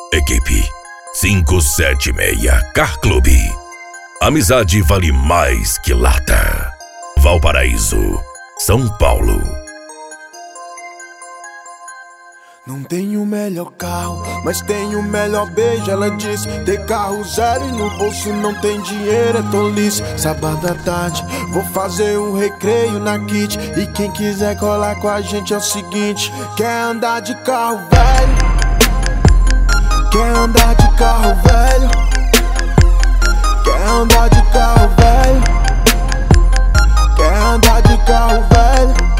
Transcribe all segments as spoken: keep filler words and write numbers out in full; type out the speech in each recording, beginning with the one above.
Equipe cinco sete seis Car Club. Amizade vale mais que lata. Valparaíso, São Paulo. Não tenho o melhor carro, mas tenho o melhor beijo. Ela disse, ter carro zero e no bolso não tem dinheiro, é tolice. Sábado à tarde, vou fazer um recreio na Kit. E quem quiser colar com a gente é o seguinte: quer andar de carro velho? Quer andar de carro velho? Quer andar de carro velho? Quer andar de carro velho?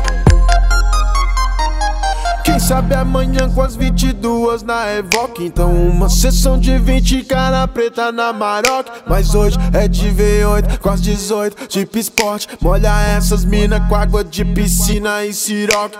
Quem sabe amanhã com as vinte e duas na Evoque. Então uma sessão de vinte, cara preta na Maroc. Mas hoje é de V oito com as dezoito, tipo esporte. Molha essas mina com água de piscina e siroque.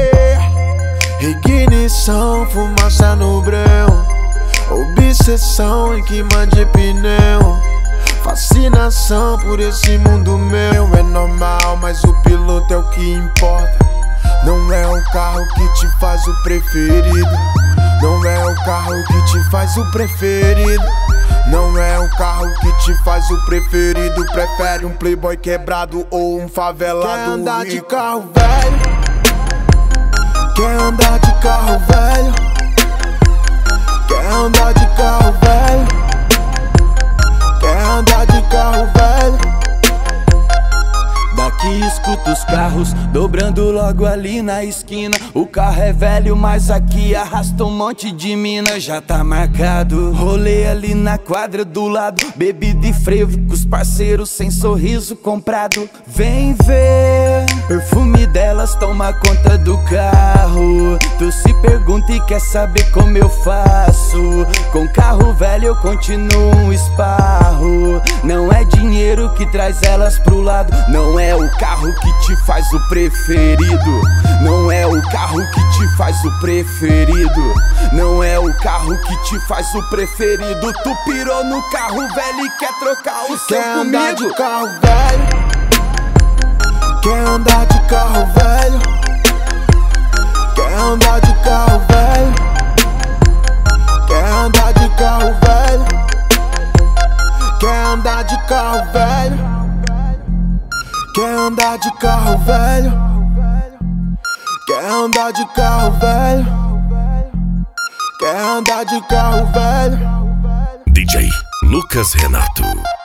Ignição, fumaça no breu. Obsessão em queima de pneu. Fascinação por esse mundo meu. É normal, mas o piloto é o que importa. Não é o carro que te faz o preferido. Não é o carro que te faz o preferido. Não é o carro que te faz o preferido. Prefere um playboy quebrado ou um favelado. Quer andar de carro velho? Quer andar de carro velho? Quer andar de carro velho? Quer andar de carro velho? Daqui escuta os carros dobrando logo ali na esquina. O carro é velho, mas aqui arrasta um monte de mina. Já tá marcado, rolê ali na quadra do lado. Bebida e freio com os parceiros sem sorriso comprado. Vem ver, perfume delas toma conta do carro. Tu se pergunta e quer saber como eu faço. Com carro velho eu continuo um esparro. Não é dinheiro que traz elas pro lado. Não é o carro que te faz o preferido. Não é o carro que te faz o preferido. Não é o carro que te faz o preferido. Tu pirou no carro velho e quer trocar o seu quer comigo. Andar de carro velho? Quer andar de carro velho? Quer andar de carro velho? Quer andar de carro velho? Quer andar de carro velho? Quer andar de carro velho? Quer andar de carro velho? Quer andar de carro velho? D J Lucas Renato.